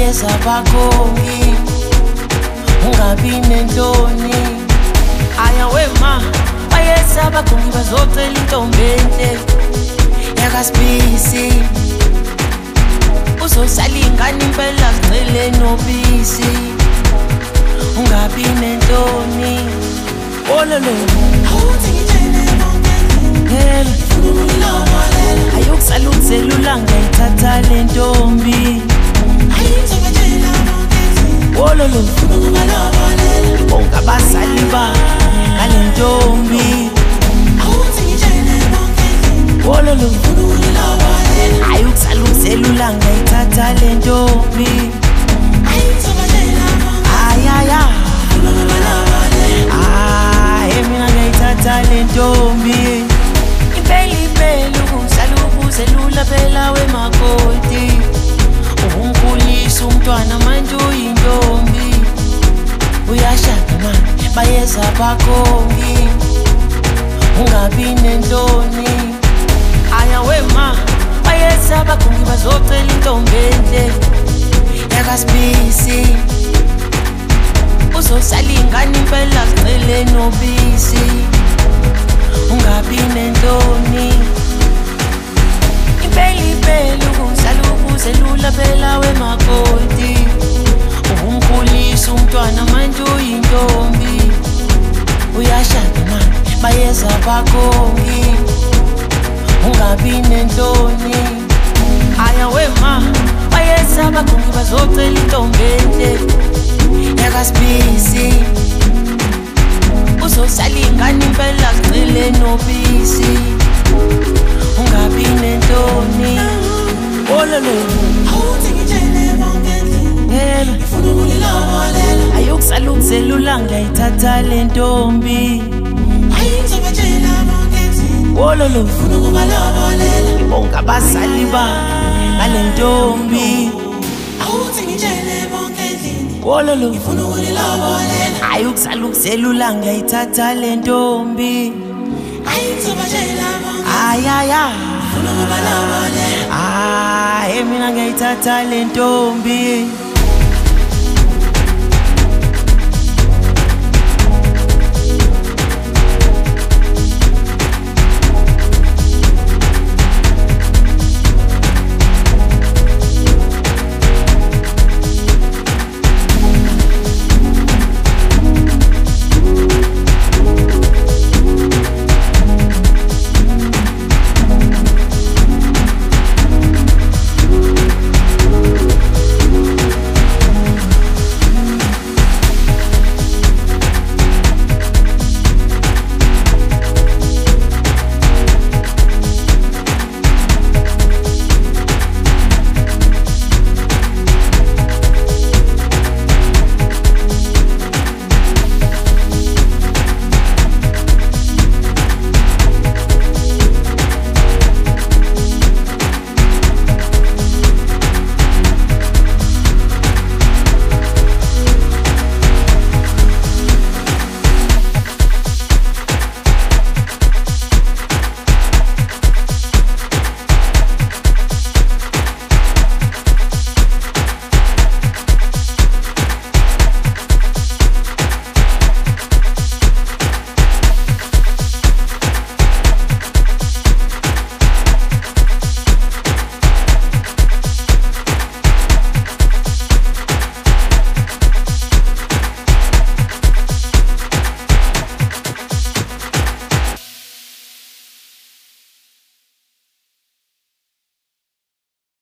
bayeza bakhongi ungabi nentoni aya wema bayeza bakhongi bazocela intombi enhle yakasibisi uzosala ingane impela zicele nobisi ungabi nentoni ololo awuthi ngitshele bonke ayukusala ukuzelula ngayithatha le ntombi ololo bonke abazali ba ngale ntombi ololo ayukusala ukuzelula ngayithatha le ntombi ayaya mina ngayithatha le ntombi impela ukusala ukuzelula phela wemakoti umkhulisa umntwana manje uyintombi uyashada manje bayeza bakhongi ungabi nentoni aya wema bayeza bakhongi bazocela intombi enhle yakasibisi uzosala ingane impela zicele nobisi ungabi nentoni impela ukusala ukuzelula phela wemakoti umkhulisa umntwana manje uyintombi uyashada manje bayeza bakhongi ungabi nentoni aya wema bayeza bakhongi bazocela intombi enhle yakasibisi uzosala ingane impela zicele nobisi ungabi nentoni ololo awuthi ngitshele bonke ngifuna ukulilobolela ayukusala ukuzelula ngayithatha le ntombi ayithobatshela bonke ololo ngifuna ukubalobolela bonke abazali ba ngale ntombi awuthi ngitshele bonke ololo ngifuna ukulilobolela ayukusala ukuzelula ngayithatha le ntombi ayithobatshela bonke ayaya mina ngayithatha le ntombi